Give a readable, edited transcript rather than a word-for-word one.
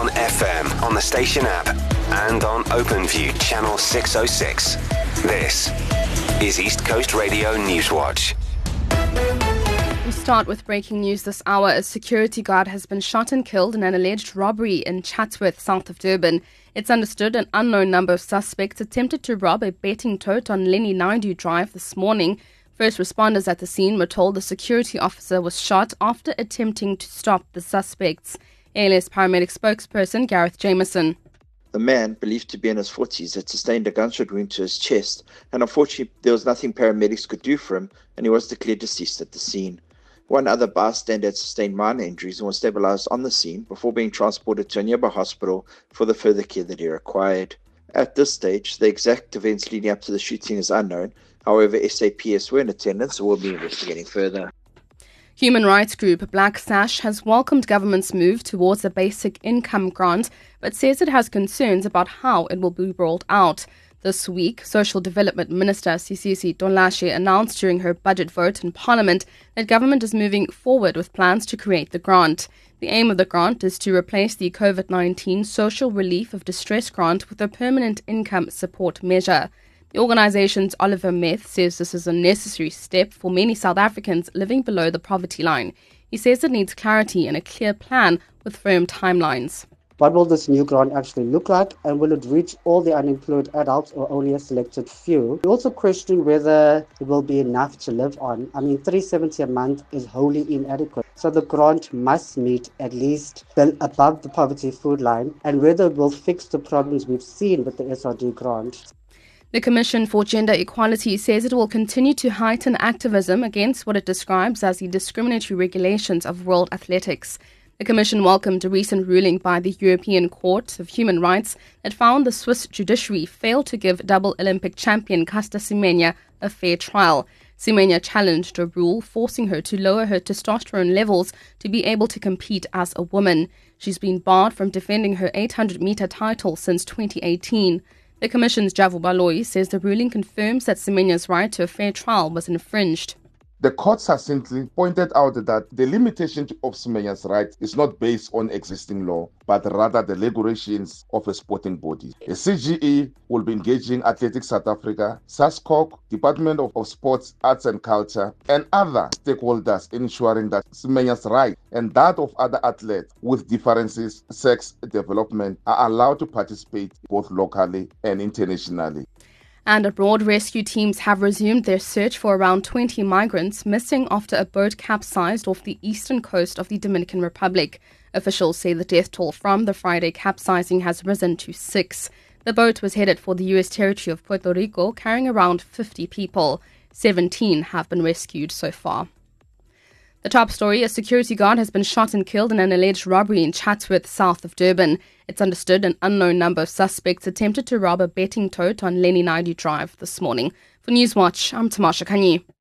on FM, on the station app, and on OpenView Channel 606. This is East Coast Radio Newswatch. We start with breaking news this hour. A security guard has been shot and killed in an alleged robbery in Chatsworth, south of Durban. It's understood an unknown number of suspects attempted to rob a betting tote on Lenny Naidu Drive this morning. First responders at the scene were told the security officer was shot after attempting to stop the suspects. ALS paramedic spokesperson Gareth Jameson. The man, believed to be in his 40s, had sustained a gunshot wound to his chest, and unfortunately there was nothing paramedics could do for him, and he was declared deceased at the scene. One other bystander had sustained minor injuries and was stabilised on the scene before being transported to a nearby hospital for the further care that he required. At this stage, the exact events leading up to the shooting is unknown. However, SAPS were in attendance and will be investigating further. Human rights group Black Sash has welcomed government's move towards a basic income grant, but says it has concerns about how it will be rolled out. This week, Social Development Minister Sisisi Dolashe announced during her budget vote in Parliament that government is moving forward with plans to create the grant. The aim of the grant is to replace the COVID-19 Social Relief of Distress grant with a permanent income support measure. The organisation's Oliver Meth says this is a necessary step for many South Africans living below the poverty line. He says it needs clarity and a clear plan with firm timelines. What will this new grant actually look like, and will it reach all the unemployed adults or only a selected few? We also question whether it will be enough to live on. $370 a month is wholly inadequate. So the grant must meet at least above the poverty food line, and whether it will fix the problems we've seen with the SRD grant. The Commission for Gender Equality says it will continue to heighten activism against what it describes as the discriminatory regulations of world athletics. The Commission welcomed a recent ruling by the European Court of Human Rights that found the Swiss judiciary failed to give double Olympic champion Caster Semenya a fair trial. Semenya challenged a rule forcing her to lower her testosterone levels to be able to compete as a woman. She's been barred from defending her 800-meter title since 2018. The Commission's Javu Baloyi says the ruling confirms that Semenya's right to a fair trial was infringed. The court succinctly pointed out that the limitation of Semenya's right is not based on existing law, but rather the regulations of a sporting body. The CGE will be engaging Athletics South Africa, SASCOC, Department of Sports, Arts and Culture, and other stakeholders in ensuring that Semenya's right and that of other athletes with differences, sex development are allowed to participate both locally and internationally. And abroad, rescue teams have resumed their search for around 20 migrants missing after a boat capsized off the eastern coast of the Dominican Republic. Officials say the death toll from the Friday capsizing has risen to 6. The boat was headed for the U.S. territory of Puerto Rico, carrying around 50 people. 17 have been rescued so far. The top story, a security guard has been shot and killed in an alleged robbery in Chatsworth, south of Durban. It's understood an unknown number of suspects attempted to rob a betting tote on Lenny Naidu Drive this morning. For Newswatch, I'm Tamasha Kanyi.